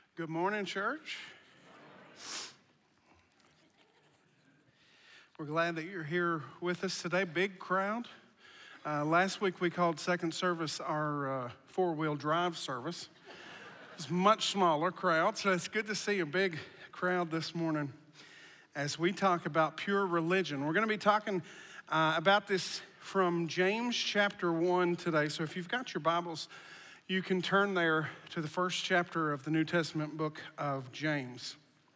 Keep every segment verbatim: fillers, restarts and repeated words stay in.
Good morning, church. We're glad that you're here with us today. Big crowd. Uh, last week we called second service our uh, four-wheel drive service. It's a much smaller crowd, so it's good to see a big crowd this morning as we talk about pure religion. We're going to be talking uh, about this from James chapter one today. So if you've got your Bibles, you can turn there to the first chapter of the New Testament book of James.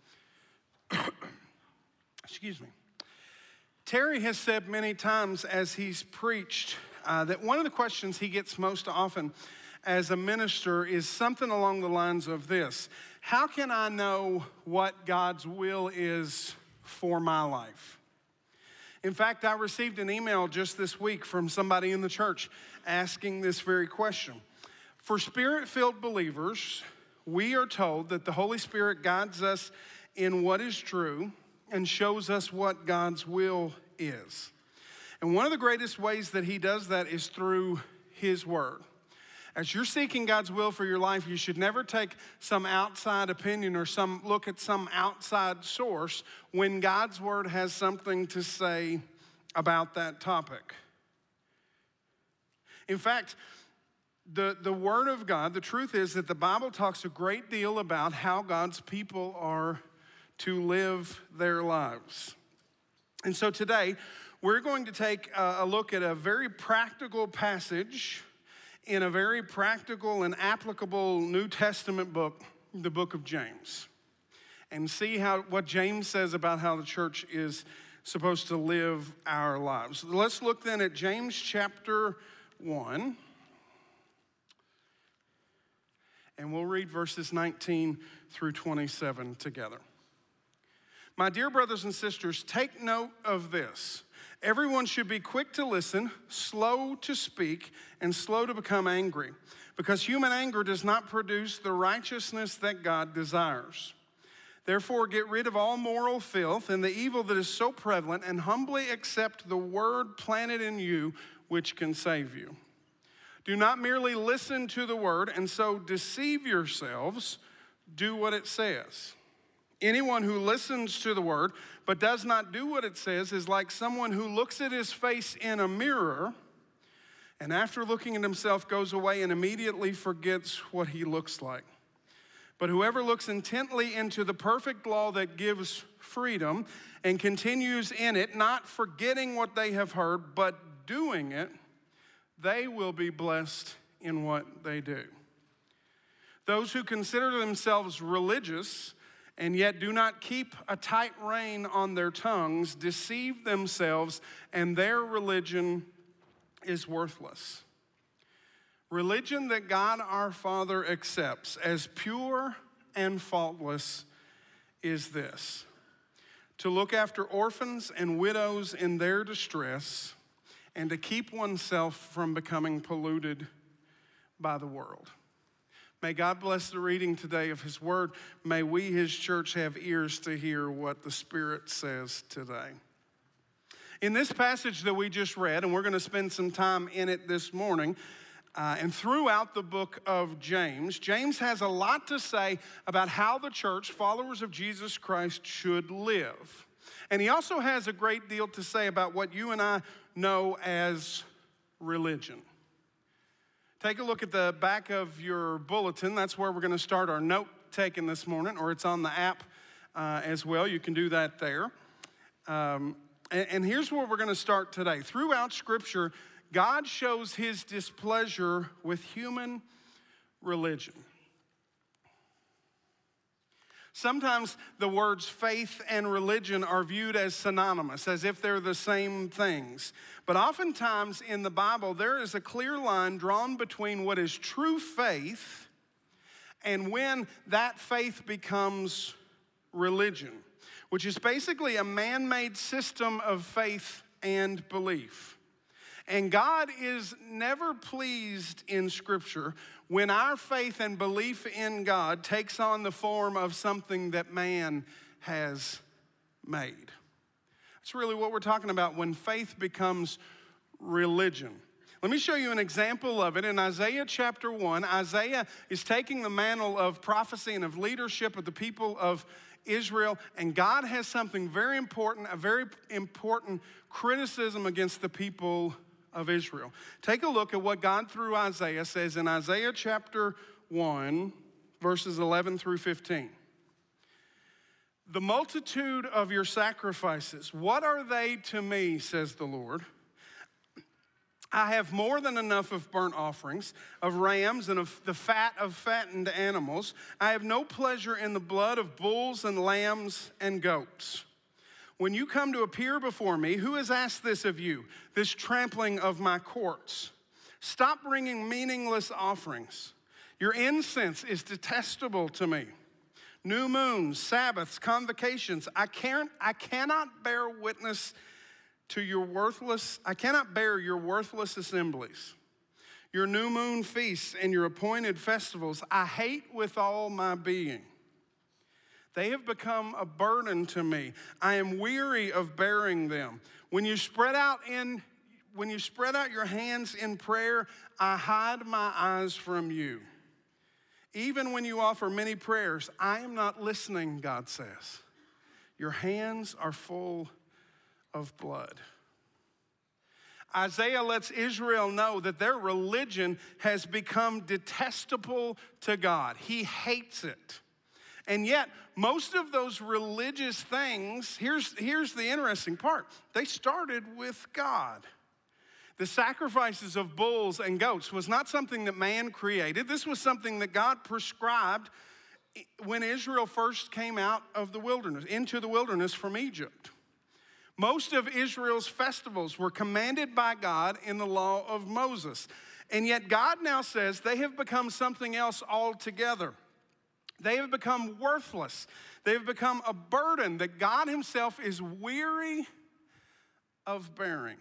Excuse me. Terry has said many times as he's preached uh, that one of the questions he gets most often as a minister is something along the lines of this: how can I know what God's will is for my life? In fact, I received an email just this week from somebody in the church asking this very question. For Spirit-filled believers, we are told that the Holy Spirit guides us in what is true and shows us what God's will is. And one of the greatest ways that he does that is through his word. As you're seeking God's will for your life, you should never take some outside opinion or some look at some outside source when God's word has something to say about that topic. In fact, The, the Word of God, the truth is that the Bible talks a great deal about how God's people are to live their lives. And so today, we're going to take a, a look at a very practical passage in a very practical and applicable New Testament book, the book of James, and see how what James says about how the church is supposed to live our lives. Let's look then at James chapter one. And we'll read verses nineteen through twenty-seven together. My dear brothers and sisters, take note of this. Everyone should be quick to listen, slow to speak, and slow to become angry, because human anger does not produce the righteousness that God desires. Therefore, get rid of all moral filth and the evil that is so prevalent, and humbly accept the word planted in you, which can save you. Do not merely listen to the word and so deceive yourselves. Do what it says. Anyone who listens to the word but does not do what it says is like someone who looks at his face in a mirror and after looking at himself goes away and immediately forgets what he looks like. But whoever looks intently into the perfect law that gives freedom and continues in it, not forgetting what they have heard, but doing it, they will be blessed in what they do. Those who consider themselves religious and yet do not keep a tight rein on their tongues deceive themselves, and their religion is worthless. Religion that God our Father accepts as pure and faultless is this: to look after orphans and widows in their distress, and to keep oneself from becoming polluted by the world. May God bless the reading today of his word. May we, his church, have ears to hear what the Spirit says today. In this passage that we just read, and we're going to spend some time in it this morning, uh, and throughout the book of James, James has a lot to say about how the church, followers of Jesus Christ, should live. And he also has a great deal to say about what you and I know as religion. Take a look at the back of your bulletin. That's where we're going to start our note taking this morning, or it's on the app uh, as well. You can do that there. Um, and, and here's where we're going to start today. Throughout Scripture, God shows his displeasure with human religion. Sometimes the words faith and religion are viewed as synonymous, as if they're the same things. But oftentimes in the Bible, there is a clear line drawn between what is true faith and when that faith becomes religion, which is basically a man-made system of faith and belief. And God is never pleased in Scripture when our faith and belief in God takes on the form of something that man has made. That's really what we're talking about when faith becomes religion. Let me show you an example of it. In Isaiah chapter one, Isaiah is taking the mantle of prophecy and of leadership of the people of Israel, and God has something very important, a very important criticism against the people of Israel. Take a look at what God through Isaiah says in Isaiah chapter one, verses eleven through fifteen. The multitude of your sacrifices, what are they to me, says the Lord? I have more than enough of burnt offerings, of rams, and of the fat of fattened animals. I have no pleasure in the blood of bulls and lambs and goats. When you come to appear before me, who has asked this of you, this trampling of my courts? Stop bringing meaningless offerings. Your incense is detestable to me. New moons, Sabbaths, convocations. I can't, I cannot bear witness to your worthless, I cannot bear your worthless assemblies. Your new moon feasts and your appointed festivals, I hate with all my being. They have become a burden to me. I am weary of bearing them. When you spread out in, when you spread out your hands in prayer, I hide my eyes from you. Even when you offer many prayers, I am not listening, God says. Your hands are full of blood. Isaiah lets Israel know that their religion has become detestable to God. He hates it. And yet, most of those religious things, here's, here's the interesting part. They started with God. The sacrifices of bulls and goats was not something that man created. This was something that God prescribed when Israel first came out of the wilderness, into the wilderness from Egypt. Most of Israel's festivals were commanded by God in the law of Moses. And yet God now says they have become something else altogether. They have become worthless. They have become a burden that God himself is weary of bearing.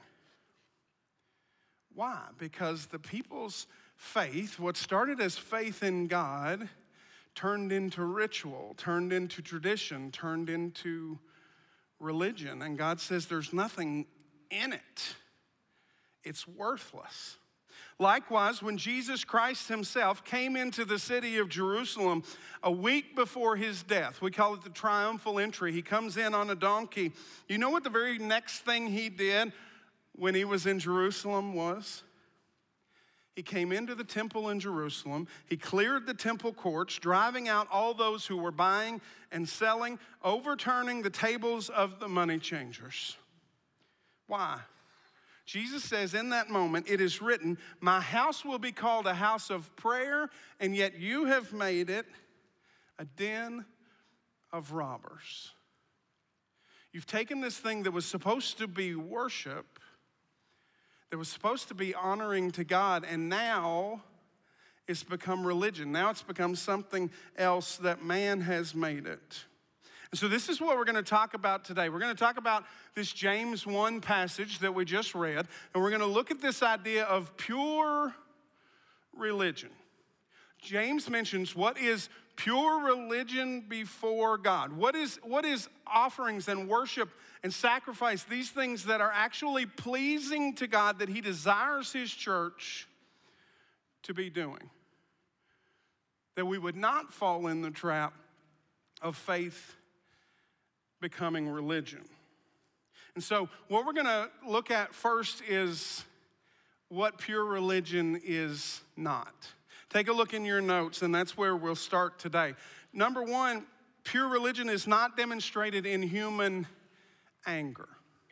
Why? Because the people's faith, what started as faith in God, turned into ritual, turned into tradition, turned into religion. And God says there's nothing in it. It's worthless. Likewise, when Jesus Christ himself came into the city of Jerusalem a week before his death, we call it the triumphal entry. He comes in on a donkey. You know what the very next thing he did when he was in Jerusalem was? He came into the temple in Jerusalem. He cleared the temple courts, driving out all those who were buying and selling, overturning the tables of the money changers. Why? Jesus says in that moment, it is written, my house will be called a house of prayer, and yet you have made it a den of robbers. You've taken this thing that was supposed to be worship, that was supposed to be honoring to God, and now it's become religion. Now it's become something else that man has made it. And so this is what we're going to talk about today. We're going to talk about this James one passage that we just read, and we're going to look at this idea of pure religion. James mentions what is pure religion before God. What is, what is offerings and worship and sacrifice, these things that are actually pleasing to God that he desires his church to be doing. That we would not fall in the trap of faith becoming religion. And so what we're going to look at first is what pure religion is not. Take a look in your notes, and that's where we'll start today. Number one, pure religion is not demonstrated in human anger.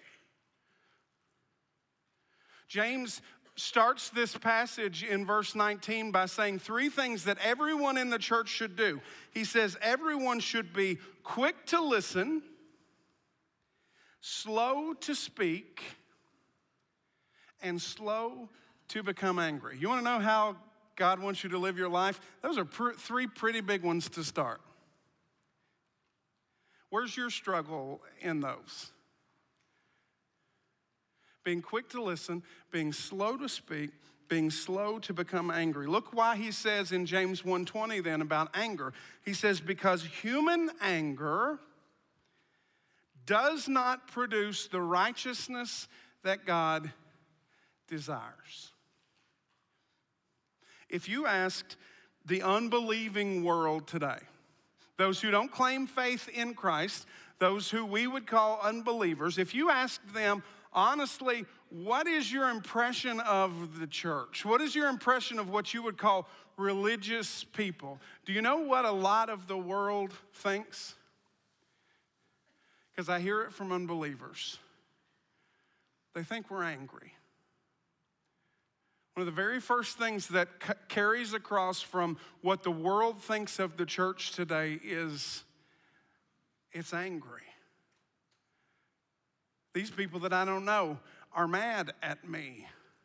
James starts this passage in verse nineteen by saying three things that everyone in the church should do. He says everyone should be quick to listen, slow to speak, and slow to become angry. You want to know how God wants you to live your life? Those are pr- three pretty big ones to start. Where's your struggle in those? Being quick to listen, being slow to speak, being slow to become angry. Look why he says in James one twenty then about anger. He says, because human anger does not produce the righteousness that God desires. If you asked the unbelieving world today, those who don't claim faith in Christ, those who we would call unbelievers, if you asked them, honestly, what is your impression of the church? What is your impression of what you would call religious people? Do you know what a lot of the world thinks? Because I hear it from unbelievers. They think we're angry. One of the very first things that c- carries across from what the world thinks of the church today is it's angry. These people that I don't know are mad at me.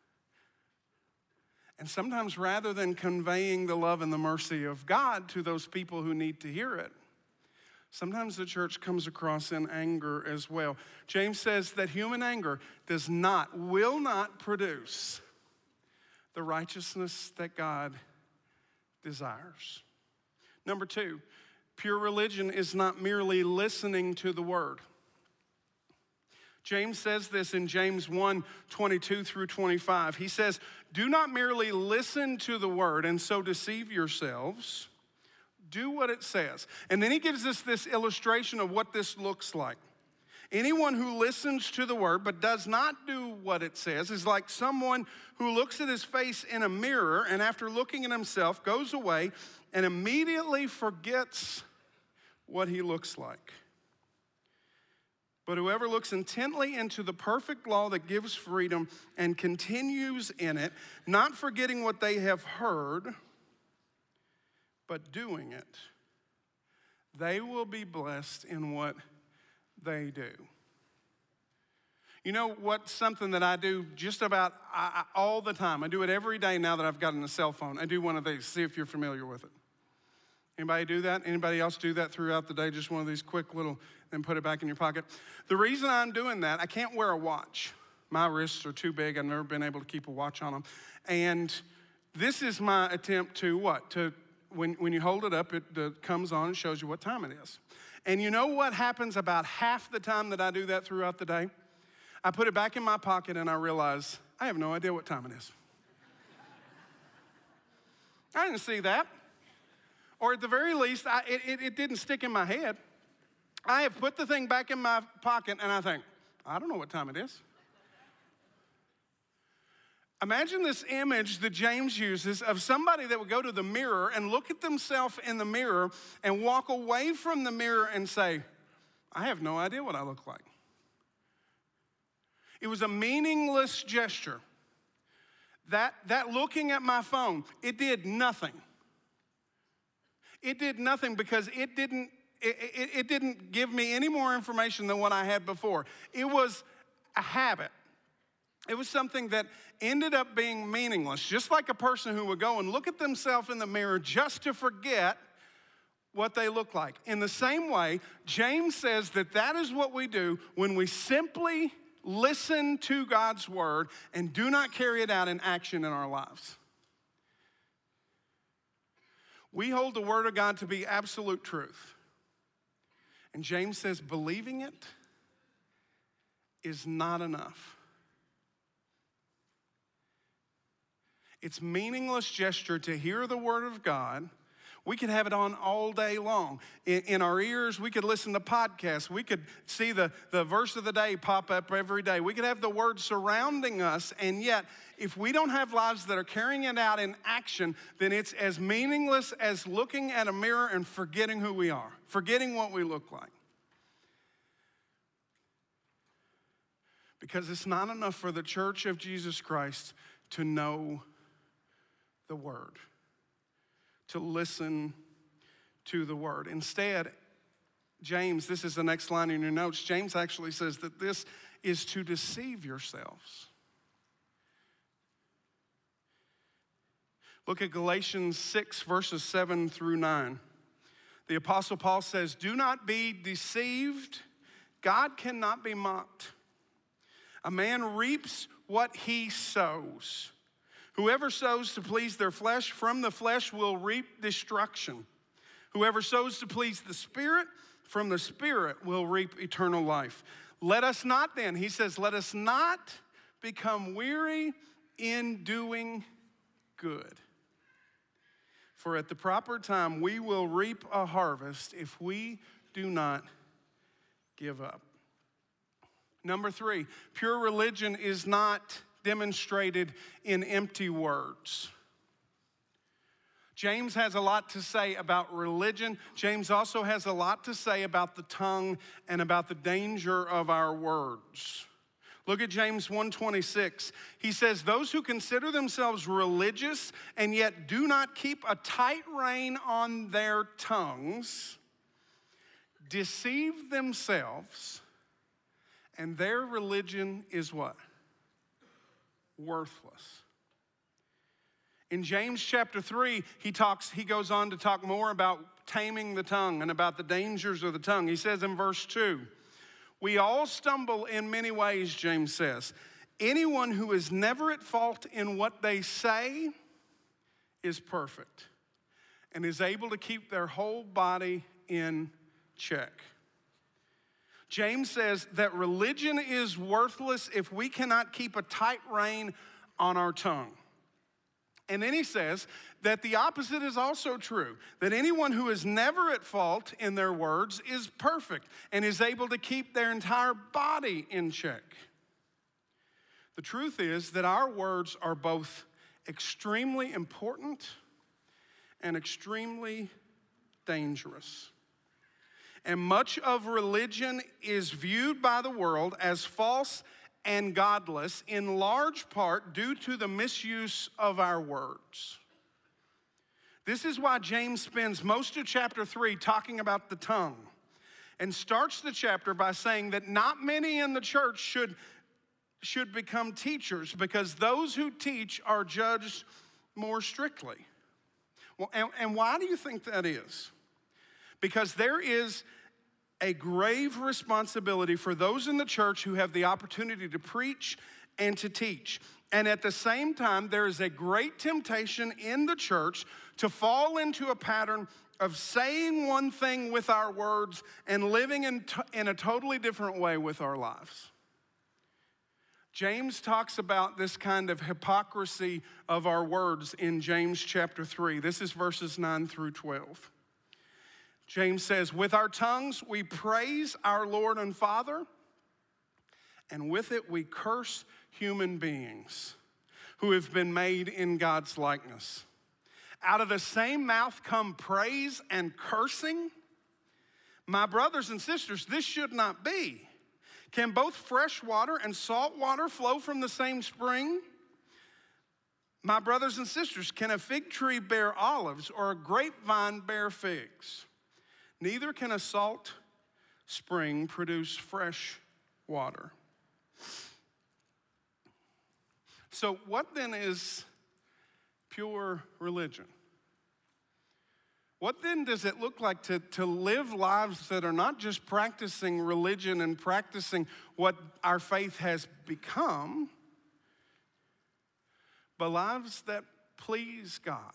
And sometimes rather than conveying the love and the mercy of God to those people who need to hear it, sometimes the church comes across in anger as well. James says that human anger does not, will not produce the righteousness that God desires. Number two, pure religion is not merely listening to the word. James says this in James one, twenty-two through twenty-five. He says, do not merely listen to the word and so deceive yourselves. Do what it says. And then he gives us this illustration of what this looks like. Anyone who listens to the word but does not do what it says is like someone who looks at his face in a mirror and after looking at himself goes away and immediately forgets what he looks like. But whoever looks intently into the perfect law that gives freedom and continues in it, not forgetting what they have heard, but doing it, they will be blessed in what they do. You know what's something that I do just about I, I, all the time? I do it every day now that I've gotten a cell phone. I do one of these, see if you're familiar with it. Anybody do that? Anybody else do that throughout the day? Just one of these quick little, then put it back in your pocket. The reason I'm doing that, I can't wear a watch. My wrists are too big. I've never been able to keep a watch on them. And this is my attempt to what? To when, when you hold it up, it uh, comes on and shows you what time it is. And you know what happens about half the time that I do that throughout the day? I put it back in my pocket and I realize I have no idea what time it is. I didn't see that. Or at the very least, I, it, it, it didn't stick in my head. I have put the thing back in my pocket and I think, I don't know what time it is. Imagine this image that James uses of somebody that would go to the mirror and look at themselves in the mirror and walk away from the mirror and say, I have no idea what I look like. It was a meaningless gesture. That, that looking at my phone, it did nothing. It did nothing because it didn't, it, it, it didn't give me any more information than what I had before. It was a habit. It was something that ended up being meaningless, just like a person who would go and look at themselves in the mirror just to forget what they look like. In the same way, James says that that is what we do when we simply listen to God's word and do not carry it out in action in our lives. We hold the word of God to be absolute truth. And James says believing it is not enough. It's meaningless gesture to hear the word of God. We could have it on all day long. In, in our ears, we could listen to podcasts. We could see the, the verse of the day pop up every day. We could have the word surrounding us. And yet, if we don't have lives that are carrying it out in action, then it's as meaningless as looking at a mirror and forgetting who we are, forgetting what we look like. Because it's not enough for the church of Jesus Christ to know the word, to listen to the word. Instead, James, this is the next line in your notes, James actually says that this is to deceive yourselves. Look at Galatians six, verses seven through nine. The Apostle Paul says, do not be deceived. God cannot be mocked. A man reaps what he sows. Whoever sows to please their flesh, from the flesh will reap destruction. Whoever sows to please the Spirit, from the Spirit will reap eternal life. Let us not then, he says, let us not become weary in doing good. for at the proper time we will reap a harvest if we do not give up. Number three, pure religion is not demonstrated in empty words. James has a lot to say about religion. James also has a lot to say about the tongue and about the danger of our words. Look at James one twenty-six. He says, those who consider themselves religious and yet do not keep a tight rein on their tongues deceive themselves, and their religion is what? Worthless. In James chapter three, he talks, he goes on to talk more about taming the tongue and about the dangers of the tongue. He says in verse two, we all stumble in many ways, James says. Anyone who is never at fault in what they say is perfect and is able to keep their whole body in check. James says that religion is worthless if we cannot keep a tight rein on our tongue. And then he says that the opposite is also true, that anyone who is never at fault in their words is perfect and is able to keep their entire body in check. The truth is that our words are both extremely important and extremely dangerous. And much of religion is viewed by the world as false and godless, in large part due to the misuse of our words. This is why James spends most of chapter three talking about the tongue and starts the chapter by saying that not many in the church should, should become teachers because those who teach are judged more strictly. Well, and, and why do you think that is? Because there is a grave responsibility for those in the church who have the opportunity to preach and to teach. And at the same time, there is a great temptation in the church to fall into a pattern of saying one thing with our words and living in, t- in a totally different way with our lives. James talks about this kind of hypocrisy of our words in James chapter three. This is verses nine through twelve. James says, with our tongues we praise our Lord and Father, and with it we curse human beings who have been made in God's likeness. Out of the same mouth come praise and cursing. My brothers and sisters, this should not be. Can both fresh water and salt water flow from the same spring? My brothers and sisters, can a fig tree bear olives or a grapevine bear figs? Neither can a salt spring produce fresh water. So what then is pure religion? What then does it look like to, to live lives that are not just practicing religion and practicing what our faith has become, but lives that please God?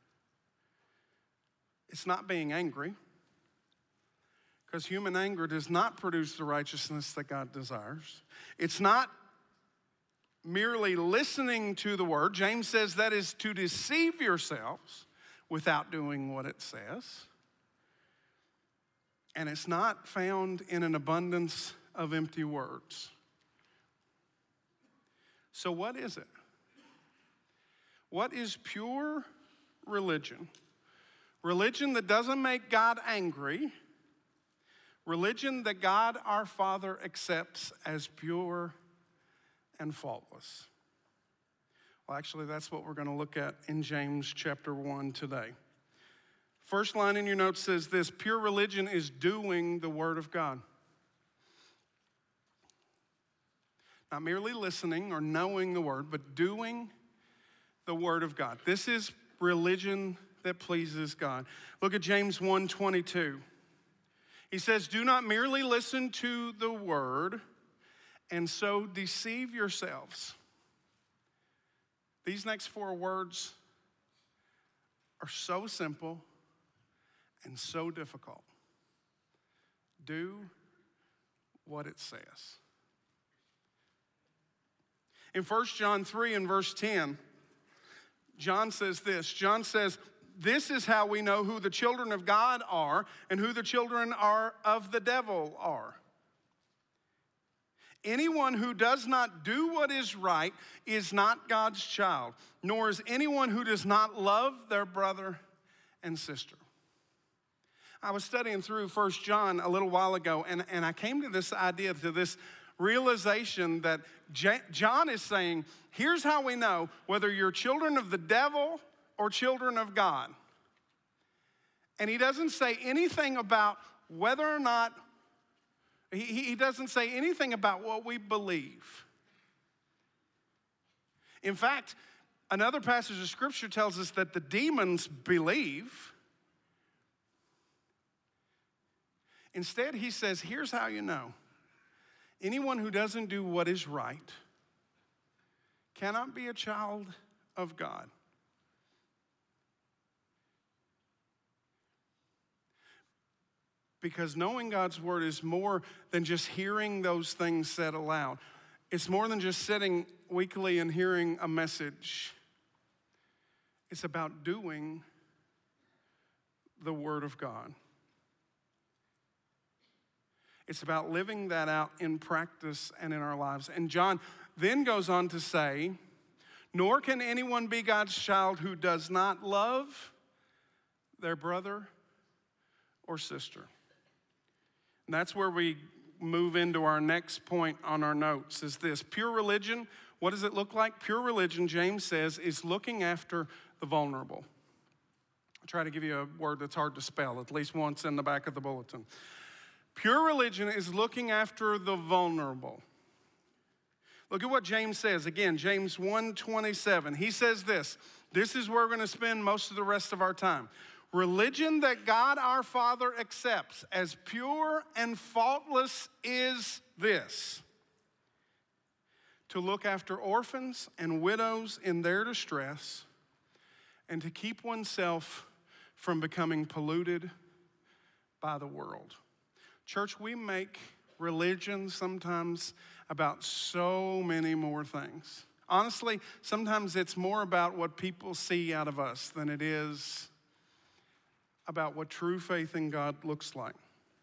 It's not being angry, because human anger does not produce the righteousness that God desires. It's not merely listening to the word. James says that is to deceive yourselves without doing what it says. And it's not found in an abundance of empty words. So what is it? What is pure religion? Religion that doesn't make God angry. Religion that God our Father accepts as pure and faultless. Well, actually, that's what we're going to look at in James chapter one today. First line in your notes says this: pure religion is doing the Word of God. Not merely listening or knowing the Word, but doing the Word of God. This is religion that pleases God. Look at James one twenty-two. He says, do not merely listen to the word and so deceive yourselves. These next four words are so simple and so difficult. Do what it says. In First John three and verse ten, John says this. John says, this is how we know who the children of God are and who the children are of the devil are. Anyone who does not do what is right is not God's child, nor is anyone who does not love their brother and sister. I was studying through First John a little while ago, and, and I came to this idea, to this realization that J- John is saying, here's how we know whether you're children of the devil or children of God. And he doesn't say anything about whether or not, he, he doesn't say anything about what we believe. In fact, another passage of Scripture tells us that the demons believe. Instead, he says, here's how you know. Anyone who doesn't do what is right cannot be a child of God. Because knowing God's word is more than just hearing those things said aloud. It's more than just sitting weekly and hearing a message. It's about doing the word of God. It's about living that out in practice and in our lives. And John then goes on to say, nor can anyone be God's child who does not love their brother or sister. And that's where we move into our next point on our notes, is this. Pure religion, what does it look like? Pure religion, James says, is looking after the vulnerable. I'll try to give you a word that's hard to spell, at least once in the back of the bulletin. Pure religion is looking after the vulnerable. Look at what James says. Again, James one twenty-seven. He says this. This is where we're going to spend most of the rest of our time. Religion that God our Father accepts as pure and faultless is this: to look after orphans and widows in their distress and to keep oneself from becoming polluted by the world. Church, we make religion sometimes about so many more things. Honestly, sometimes it's more about what people see out of us than it is about what true faith in God looks like.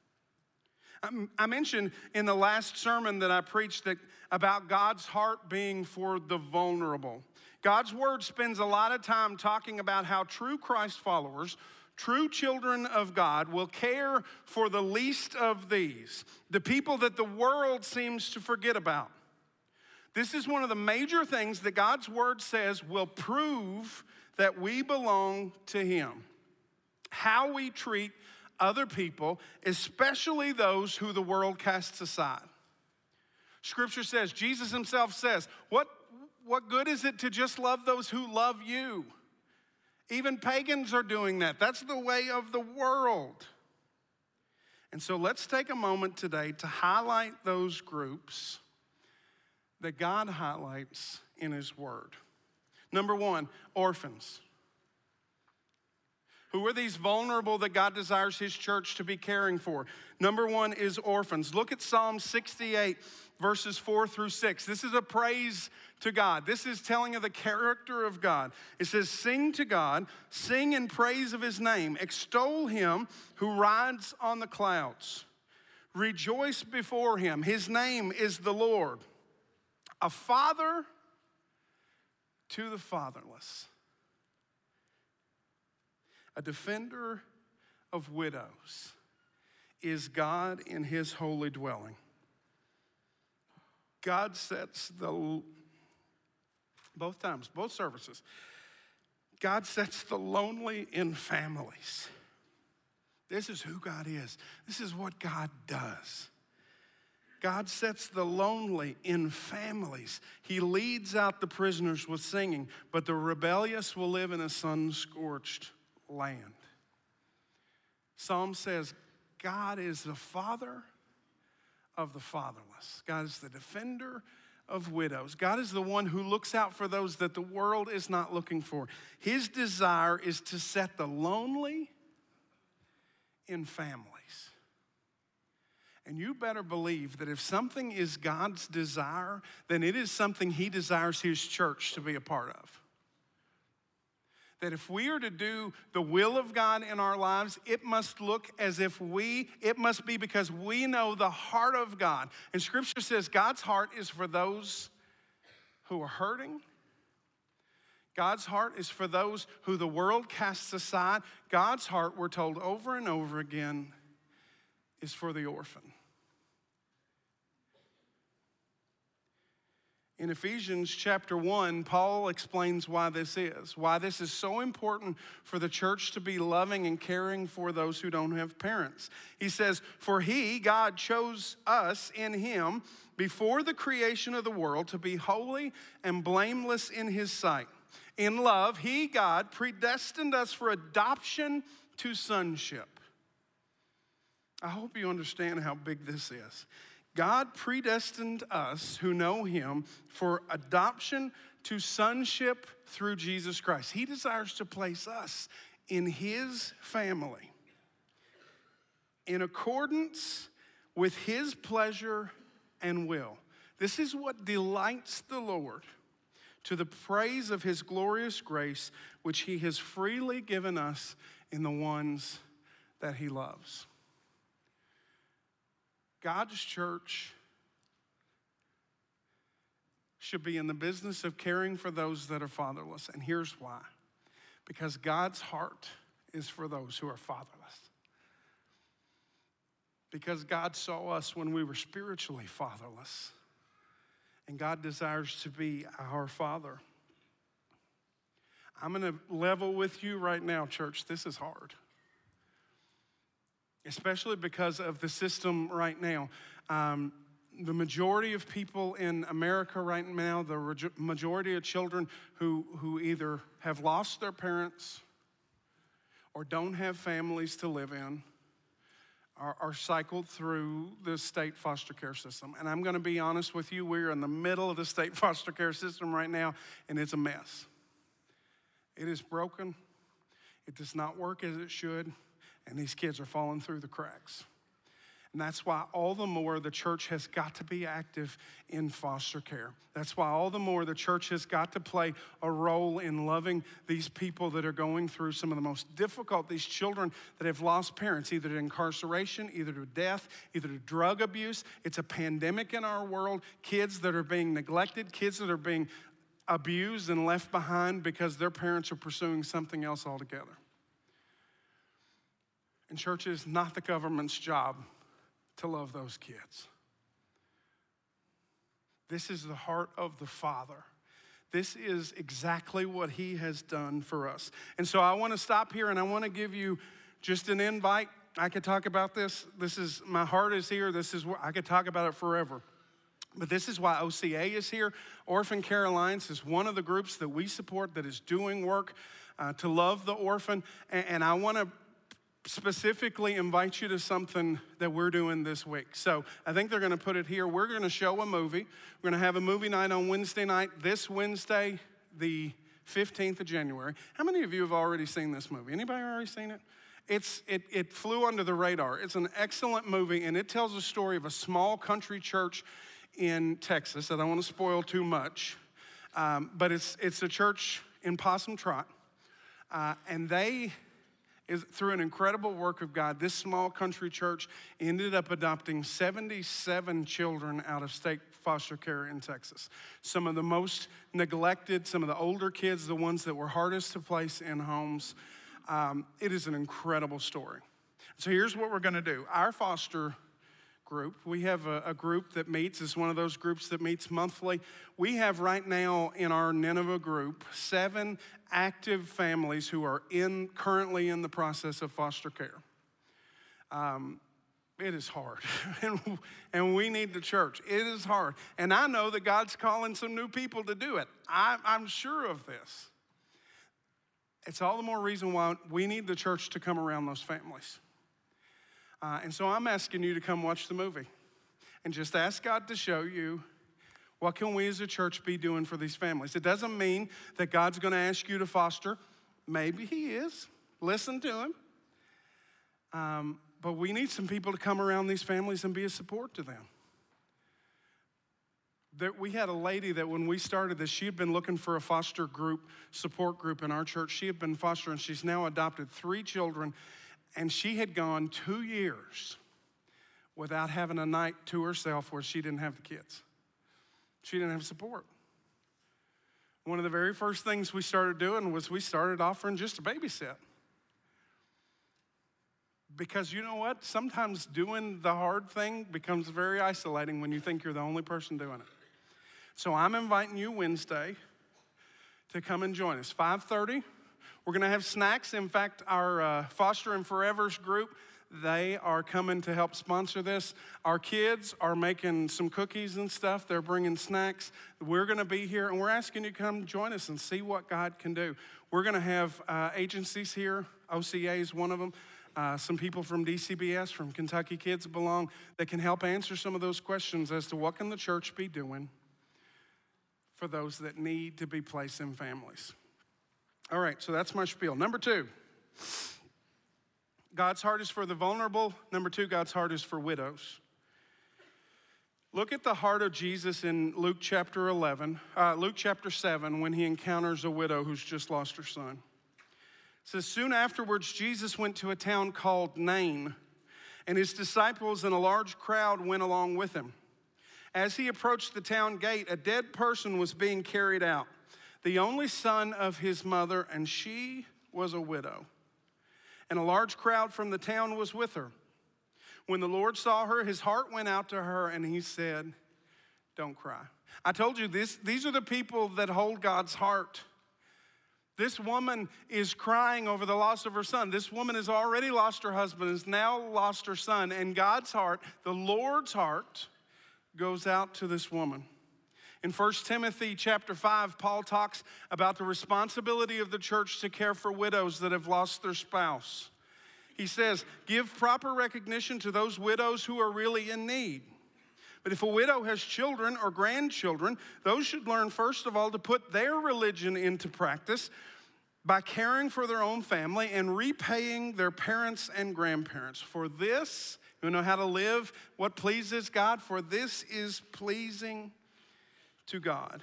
I mentioned in the last sermon that I preached that about God's heart being for the vulnerable. God's word spends a lot of time talking about how true Christ followers, true children of God, will care for the least of these, the people that the world seems to forget about. This is one of the major things that God's word says will prove that we belong to him. How we treat other people, especially those who the world casts aside. Scripture says, Jesus himself says, what, what good is it to just love those who love you? Even pagans are doing that. That's the way of the world. And so let's take a moment today to highlight those groups that God highlights in his word. Number one, orphans. Who are these vulnerable that God desires his church to be caring for? Number one is orphans. Look at Psalm sixty-eight, verses four through six. This is a praise to God. This is telling of the character of God. It says, sing to God, sing in praise of his name, extol him who rides on the clouds. Rejoice before him. His name is the Lord. A father to the fatherless. A defender of widows is God in his holy dwelling. God sets the, both times, both services, God sets the lonely in families. This is who God is. This is what God does. God sets the lonely in families. He leads out the prisoners with singing, but the rebellious will live in a sun-scorched land. Psalm says, God is the father of the fatherless. God is the defender of widows. God is the one who looks out for those that the world is not looking for. His desire is to set the lonely in families. And you better believe that if something is God's desire, then it is something he desires his church to be a part of. That if we are to do the will of God in our lives, it must look as if we, it must be because we know the heart of God. And Scripture says God's heart is for those who are hurting. God's heart is for those who the world casts aside. God's heart, we're told over and over again, is for the orphan. In Ephesians chapter one, Paul explains why this is, why this is so important for the church to be loving and caring for those who don't have parents. He says, for he, God, chose us in him before the creation of the world to be holy and blameless in his sight. In love, he, God, predestined us for adoption to sonship. I hope you understand how big this is. God predestined us who know him for adoption to sonship through Jesus Christ. He desires to place us in his family in accordance with his pleasure and will. This is what delights the Lord, to the praise of his glorious grace, which he has freely given us in the ones that he loves. God's church should be in the business of caring for those that are fatherless. And here's why. Because God's heart is for those who are fatherless. Because God saw us when we were spiritually fatherless. And God desires to be our Father. I'm going to level with you right now, church. This is hard. Especially because of the system right now. Um, the majority of people in America right now, the re- majority of children who, who either have lost their parents or don't have families to live in are, are cycled through the state foster care system. And I'm going to be honest with you, we're in the middle of the state foster care system right now, and it's a mess. It is broken. It does not work as it should. And these kids are falling through the cracks. And that's why all the more the church has got to be active in foster care. That's why all the more the church has got to play a role in loving these people that are going through some of the most difficult, these children that have lost parents, either to incarceration, either to death, either to drug abuse. It's a pandemic in our world. Kids that are being neglected, kids that are being abused and left behind because their parents are pursuing something else altogether. And church, it is not the government's job to love those kids. This is the heart of the Father. This is exactly what he has done for us. And so I want to stop here and I want to give you just an invite. I could talk about this. This is, my heart is here. This is what I could talk about it forever. But this is why O C A is here. Orphan Care Alliance is one of the groups that we support that is doing work uh, to love the orphan. And, and I want to specifically invite you to something that we're doing this week. So I think they're going to put it here. We're going to show a movie. We're going to have a movie night on Wednesday night, this Wednesday, the fifteenth of January. How many of you have already seen this movie? Anybody already seen it? It's, it, it flew under the radar. It's an excellent movie, and it tells a story of a small country church in Texas. I don't want to spoil too much, um, but it's, it's a church in Possum Trot, uh, and they... is through an incredible work of God, this small country church ended up adopting seventy-seven children out of state foster care in Texas. Some of the most neglected, some of the older kids, the ones that were hardest to place in homes. Um, it is an incredible story. So here's what we're gonna do. Our foster group, we have a, a group that meets, it's one of those groups that meets monthly. We have right now in our Nineveh group, seven active families who are in currently in the process of foster care. Um, it is hard, and, and we need the church. It is hard, and I know that God's calling some new people to do it. I, I'm sure of this. It's all the more reason why we need the church to come around those families. Uh, and so I'm asking you to come watch the movie and just ask God to show you what can we as a church be doing for these families. It doesn't mean that God's going to ask you to foster. Maybe he is. Listen to him. Um, but we need some people to come around these families and be a support to them. There, we had a lady that when we started this, she had been looking for a foster group, support group in our church. She had been fostering. She's now adopted three children, and she had gone two years without having a night to herself where she didn't have the kids. She didn't have support. One of the very first things we started doing was we started offering just a babysit. Because you know what? Sometimes doing the hard thing becomes very isolating when you think you're the only person doing it. So I'm inviting you Wednesday to come and join us. five thirty, we're gonna have snacks. In fact, our uh, Foster and Forevers group, they are coming to help sponsor this. Our kids are making some cookies and stuff. They're bringing snacks. We're gonna be here, and we're asking you to come join us and see what God can do. We're gonna have uh, agencies here. O C A is one of them. Uh, some people from D C B S, from Kentucky Kids Belong, that can help answer some of those questions as to what can the church be doing for those that need to be placed in families. All right, so that's my spiel. Number two, God's heart is for the vulnerable. Number two, God's heart is for widows. Look at the heart of Jesus in Luke chapter eleven, uh, Luke chapter seven, when he encounters a widow who's just lost her son. It says, soon afterwards, Jesus went to a town called Nain, and his disciples and a large crowd went along with him. As he approached the town gate, a dead person was being carried out, the only son of his mother, and she was a widow. And a large crowd from the town was with her. When the Lord saw her, his heart went out to her, and he said, don't cry. I told you, this, these are the people that hold God's heart. This woman is crying over the loss of her son. This woman has already lost her husband, has now lost her son, and God's heart, the Lord's heart, goes out to this woman. In First Timothy chapter five, Paul talks about the responsibility of the church to care for widows that have lost their spouse. He says, give proper recognition to those widows who are really in need. But if a widow has children or grandchildren, those should learn, first of all, to put their religion into practice by caring for their own family and repaying their parents and grandparents. For this, you know how to live, what pleases God, for this is pleasing to God.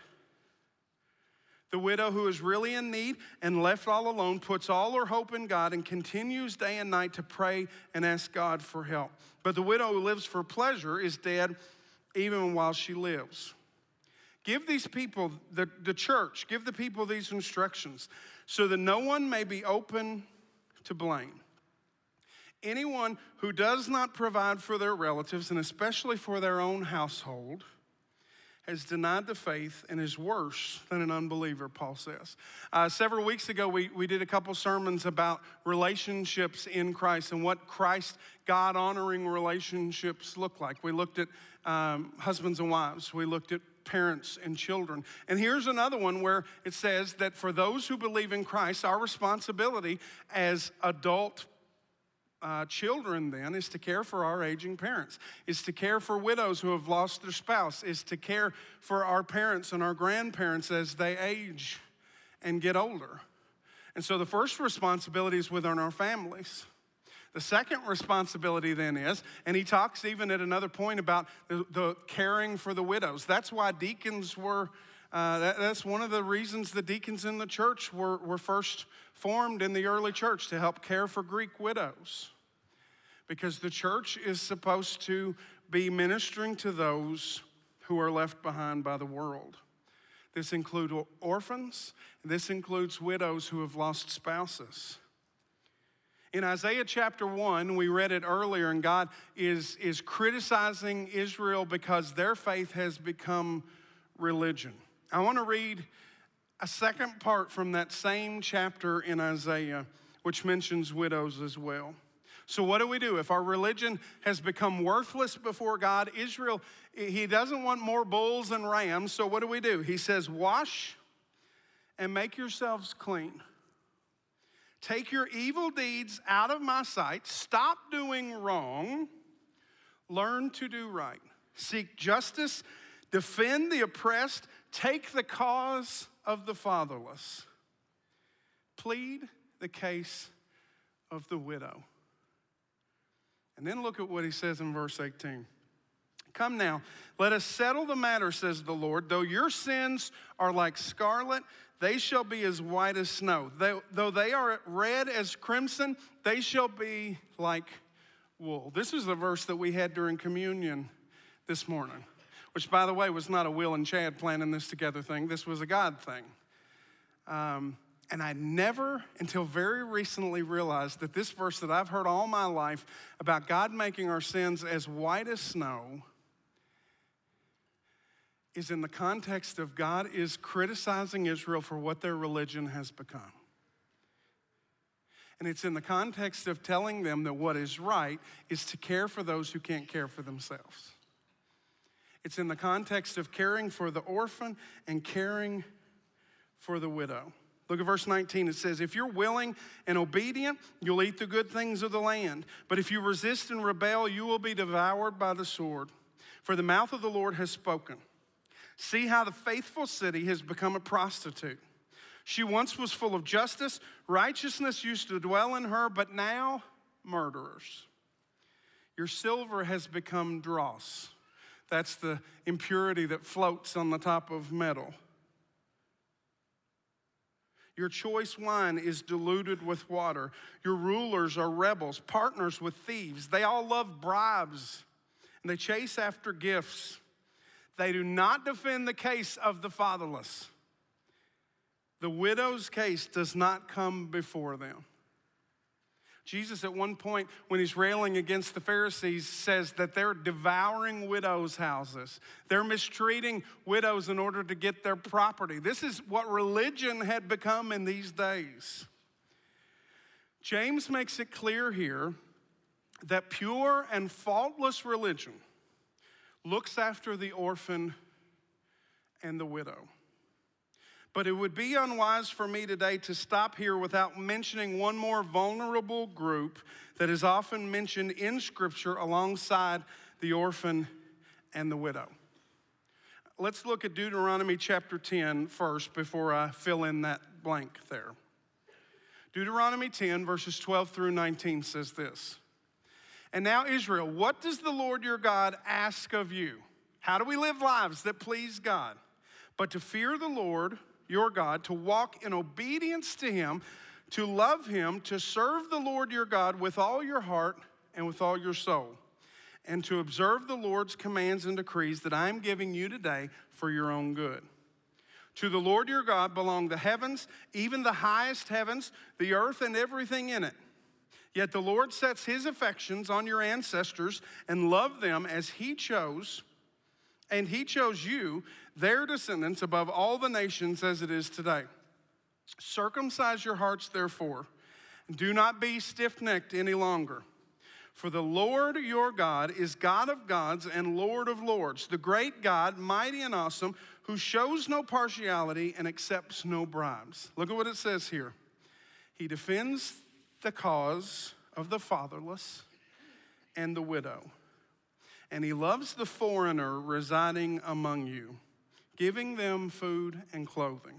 The widow who is really in need and left all alone puts all her hope in God and continues day and night to pray and ask God for help. But the widow who lives for pleasure is dead even while she lives. Give these people, the, the church, give the people these instructions so that no one may be open to blame. Anyone who does not provide for their relatives, and especially for their own household, has denied the faith and is worse than an unbeliever, Paul says. Uh, several weeks ago, we, we did a couple sermons about relationships in Christ and what Christ, God-honoring relationships look like. We looked at um, husbands and wives. We looked at parents and children. And here's another one where it says that for those who believe in Christ, our responsibility as adult Uh, children then is to care for our aging parents, is to care for widows who have lost their spouse, is to care for our parents and our grandparents as they age and get older. And so the first responsibility is within our families. The second responsibility then is, and he talks even at another point about the, the caring for the widows. That's why deacons were, uh, that, that's one of the reasons the deacons in the church were, were first formed in the early church, to help care for Greek widows. Because the church is supposed to be ministering to those who are left behind by the world. This includes orphans. This includes widows who have lost spouses. In Isaiah chapter one, we read it earlier, and God is, is criticizing Israel because their faith has become religion. I want to read a second part from that same chapter in Isaiah, which mentions widows as well. So what do we do? If our religion has become worthless before God, Israel, he doesn't want more bulls and rams, so what do we do? He says, wash and make yourselves clean. Take your evil deeds out of my sight. Stop doing wrong. Learn to do right. Seek justice. Defend the oppressed. Take the cause of the fatherless. Plead the case of the widow. And then look at what he says in verse eighteen. Come now, let us settle the matter, says the Lord. Though your sins are like scarlet, they shall be as white as snow. Though, though they are red as crimson, they shall be like wool. This is the verse that we had during communion this morning, which, by the way, was not a Will and Chad planning this together thing. This was a God thing. Um, and I never, until very recently, realized that this verse that I've heard all my life about God making our sins as white as snow is in the context of God is criticizing Israel for what their religion has become. And it's in the context of telling them that what is right is to care for those who can't care for themselves. It's in the context of caring for the orphan and caring for the widow. Look at verse nineteen. It says, if you're willing and obedient, you'll eat the good things of the land. But if you resist and rebel, you will be devoured by the sword. For the mouth of the Lord has spoken. See how the faithful city has become a prostitute. She once was full of justice. Righteousness used to dwell in her, but now murderers. Your silver has become dross. That's the impurity that floats on the top of metal. Your choice wine is diluted with water. Your rulers are rebels, partners with thieves. They all love bribes, and they chase after gifts. They do not defend the case of the fatherless. The widow's case does not come before them. Jesus, at one point, when he's railing against the Pharisees, says that they're devouring widows' houses. They're mistreating widows in order to get their property. This is what religion had become in these days. James makes it clear here that pure and faultless religion looks after the orphan and the widow. But it would be unwise for me today to stop here without mentioning one more vulnerable group that is often mentioned in Scripture alongside the orphan and the widow. Let's look at Deuteronomy chapter ten first before I fill in that blank there. Deuteronomy ten, verses twelve through nineteen says this. And now, Israel, what does the Lord your God ask of you? How do we live lives that please God? But to fear the Lord your God, to walk in obedience to him, to love him, to serve the Lord your God with all your heart and with all your soul, and to observe the Lord's commands and decrees that I am giving you today for your own good. To the Lord your God belong the heavens, even the highest heavens, the earth and everything in it. Yet the Lord sets his affections on your ancestors and loved them as he chose, and he chose you, their descendants, above all the nations as it is today. Circumcise your hearts, therefore, and do not be stiff-necked any longer. For the Lord your God is God of gods and Lord of lords, the great God, mighty and awesome, who shows no partiality and accepts no bribes. Look at what it says here. He defends the cause of the fatherless and the widow. And he loves the foreigner residing among you, giving them food and clothing.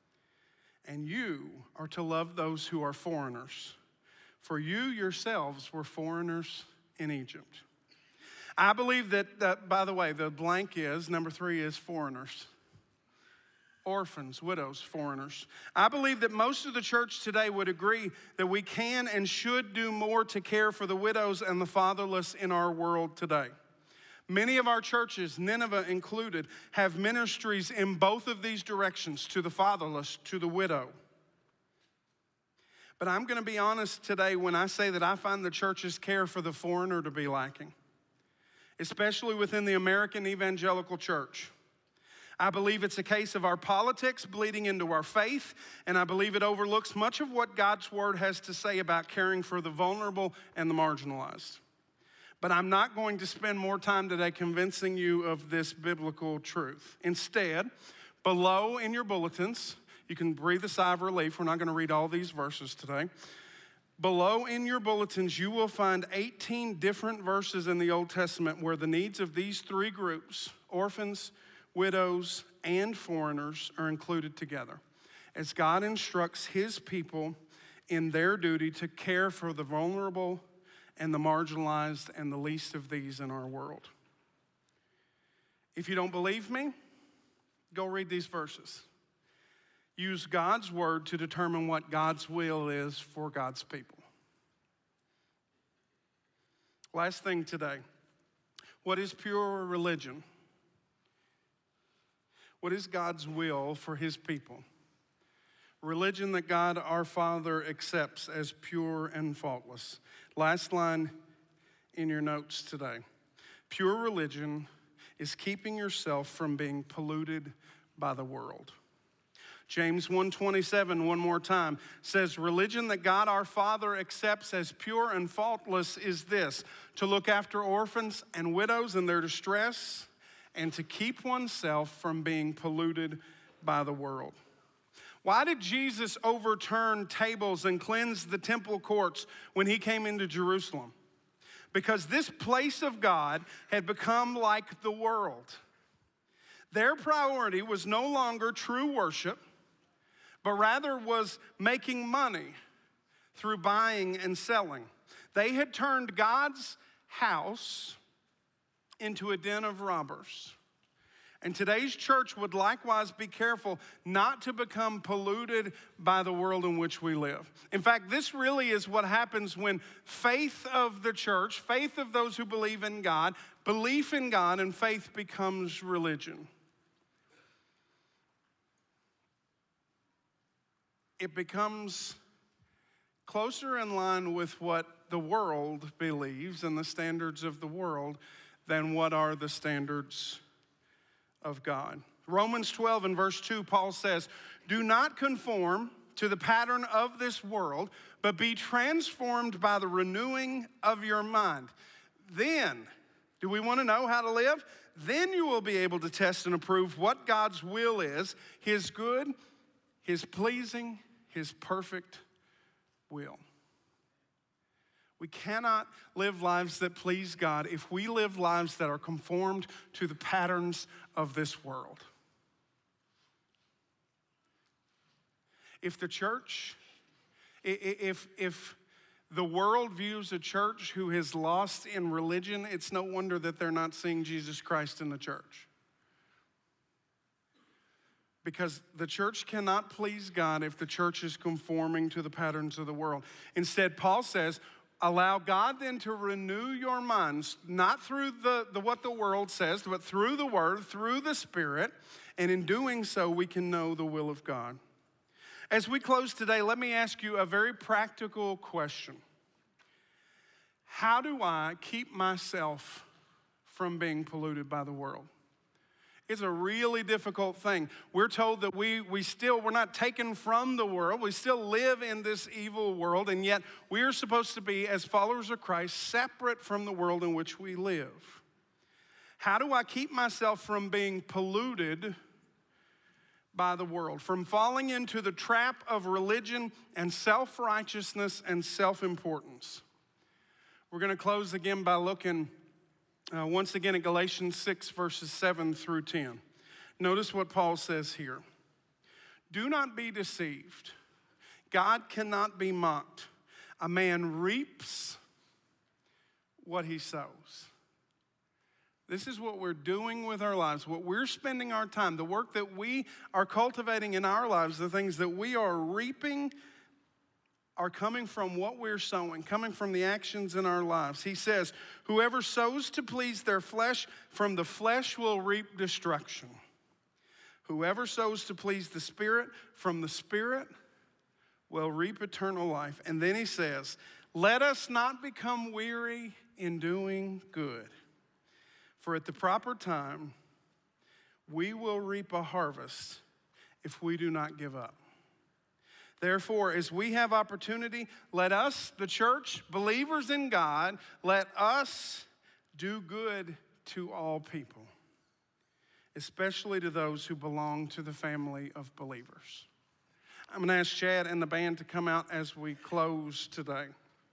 And you are to love those who are foreigners, for you yourselves were foreigners in Egypt. I believe that, that, by the way, the blank is, number three is foreigners. Orphans, widows, foreigners. I believe that most of the church today would agree that we can and should do more to care for the widows and the fatherless in our world today. Many of our churches, Nineveh included, have ministries in both of these directions, to the fatherless, to the widow. But I'm going to be honest today when I say that I find the church's care for the foreigner to be lacking, especially within the American evangelical church. I believe it's a case of our politics bleeding into our faith, and I believe it overlooks much of what God's word has to say about caring for the vulnerable and the marginalized. But I'm not going to spend more time today convincing you of this biblical truth. Instead, below in your bulletins, you can breathe a sigh of relief. We're not going to read all these verses today. Below in your bulletins, you will find eighteen different verses in the Old Testament where the needs of these three groups, orphans, widows, and foreigners, are included together as God instructs his people in their duty to care for the vulnerable and the marginalized and the least of these in our world. If you don't believe me, go read these verses. Use God's word to determine what God's will is for God's people. Last thing today. What is pure religion? What is God's will for his people? Religion that God our Father accepts as pure and faultless. Last line in your notes today. Pure religion is keeping yourself from being polluted by the world. James one twenty-seven, one more time, says, religion that God our Father accepts as pure and faultless is this, to look after orphans and widows in their distress, and to keep oneself from being polluted by the world. Why did Jesus overturn tables and cleanse the temple courts when he came into Jerusalem? Because this place of God had become like the world. Their priority was no longer true worship, but rather was making money through buying and selling. They had turned God's house into a den of robbers. And today's church would likewise be careful not to become polluted by the world in which we live. In fact, this really is what happens when faith of the church, faith of those who believe in God, belief in God and faith becomes religion. It becomes closer in line with what the world believes and the standards of the world than what are the standards of God. Romans twelve and verse two, Paul says, do not conform to the pattern of this world, but be transformed by the renewing of your mind. Then, do we want to know how to live? Then you will be able to test and approve what God's will is, his good, his pleasing, his perfect will. We cannot live lives that please God if we live lives that are conformed to the patterns of this world. If the church, if, if the world views a church who is lost in religion, it's no wonder that they're not seeing Jesus Christ in the church. Because the church cannot please God if the church is conforming to the patterns of the world. Instead, Paul says, allow God then to renew your minds, not through the, the what the world says, but through the word, through the Spirit, and in doing so, we can know the will of God. As we close today, let me ask you a very practical question. How do I keep myself from being polluted by the world? It's a really difficult thing. We're told that we, we still, we're not taken from the world. We still live in this evil world, and yet we are supposed to be, as followers of Christ, separate from the world in which we live. How do I keep myself from being polluted by the world, from falling into the trap of religion and self-righteousness and self-importance? We're going to close again by looking Uh, once again, at Galatians six, verses seven through ten. Notice what Paul says here. Do not be deceived. God cannot be mocked. A man reaps what he sows. This is what we're doing with our lives, what we're spending our time, the work that we are cultivating in our lives, the things that we are reaping are coming from what we're sowing, coming from the actions in our lives. He says, whoever sows to please their flesh, from the flesh will reap destruction. Whoever sows to please the Spirit, from the Spirit will reap eternal life. And then he says, let us not become weary in doing good, for at the proper time we will reap a harvest if we do not give up. Therefore, as we have opportunity, let us, the church, believers in God, let us do good to all people, especially to those who belong to the family of believers. I'm going to ask Chad and the band to come out as we close today.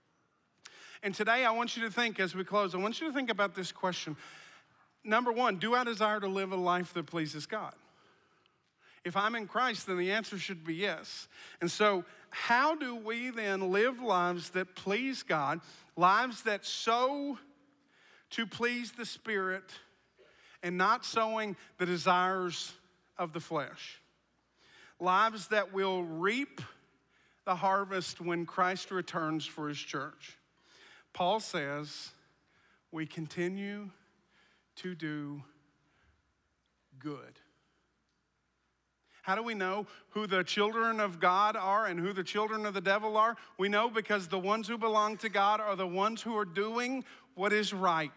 And today I want you to think, as we close, I want you to think about this question. Number one, do I desire to live a life that pleases God? If I'm in Christ, then the answer should be yes. And so how do we then live lives that please God, lives that sow to please the Spirit and not sowing the desires of the flesh. Lives that will reap the harvest when Christ returns for his church. Paul says we continue to do good. How do we know who the children of God are and who the children of the devil are? We know because the ones who belong to God are the ones who are doing what is right.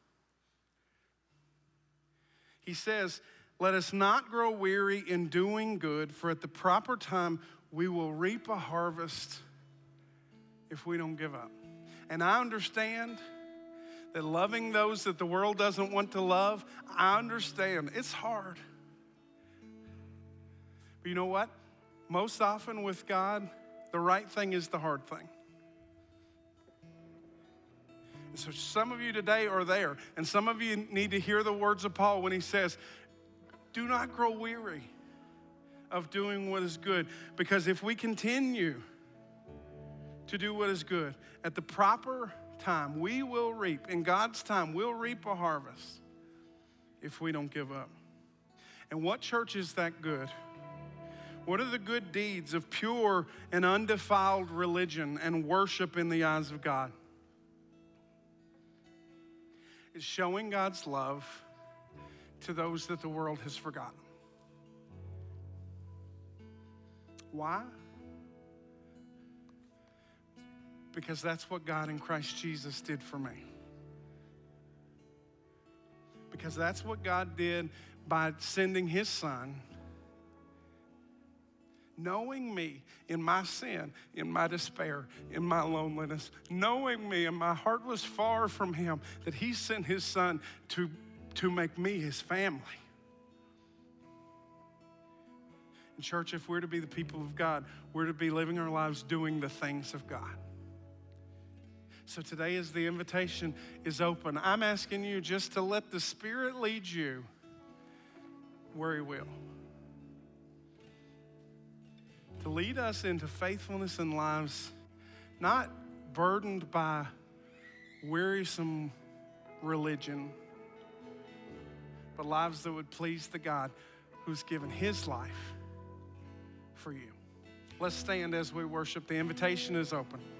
He says, let us not grow weary in doing good, for at the proper time we will reap a harvest if we don't give up. And I understand that loving those that the world doesn't want to love, I understand it's hard. But you know what? Most often with God, the right thing is the hard thing. And so some of you today are there, and some of you need to hear the words of Paul when he says, do not grow weary of doing what is good, because if we continue to do what is good, at the proper time, we will reap. In God's time, we'll reap a harvest if we don't give up. And what church is that good? What are the good deeds of pure and undefiled religion and worship in the eyes of God? It's showing God's love to those that the world has forgotten. Why? Because that's what God in Christ Jesus did for me. Because that's what God did by sending his son, knowing me in my sin, in my despair, in my loneliness, knowing me and my heart was far from him, that he sent his son to, to make me his family. And church, if we're to be the people of God, we're to be living our lives doing the things of God. So today, as the invitation is open, I'm asking you just to let the Spirit lead you where he will. To lead us into faithfulness and lives not burdened by wearisome religion, but lives that would please the God who's given his life for you. Let's stand as we worship. The invitation is open.